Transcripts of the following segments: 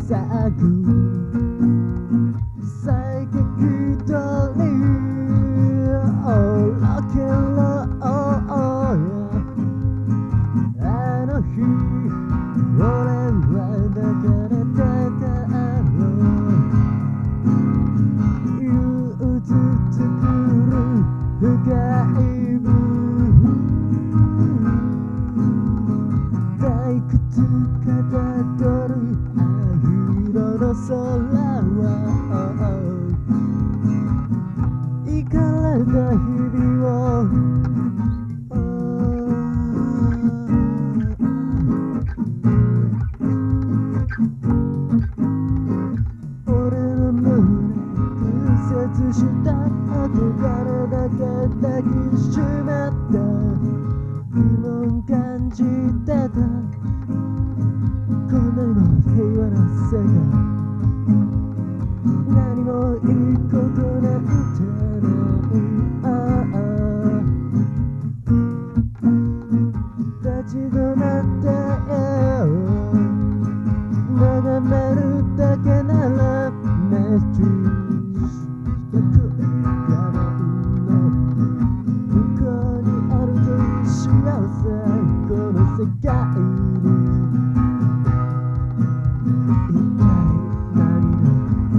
塞ぐ最激動におろけろあの日俺は抱かれてた憂鬱作る深い部退屈かたどる灰色の空はイカれた日々を俺の胸屈折した憧れだけ抱きしめた疑問感じてたこんなにも平和な世界何もいいことなんてない立ち止まって眺めるだけなら熱中した恋画面の向こうにあるという幸せこの世界に一体何が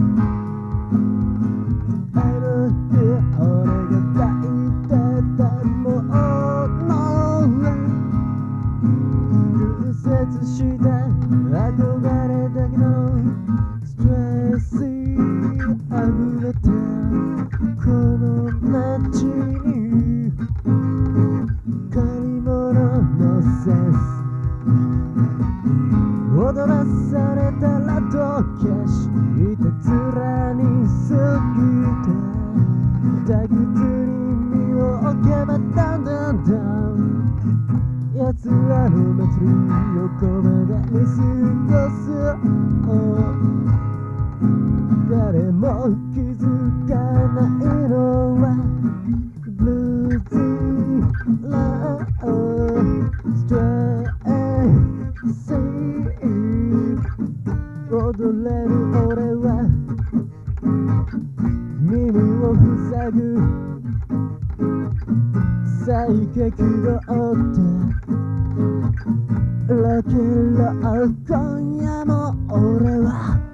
ある日俺が抱いてたもの屈折した憧れだけのストレス溢れたこの街に借り物のセンス踊らされたらと決して面に過ぎて退屈に身を置けばだんだんだん奴らの祭り横目で見過ごす誰も気づかないのはブルージーラーストレス踊れる俺は耳を塞ぐ最激動ってロケンロール今夜も俺は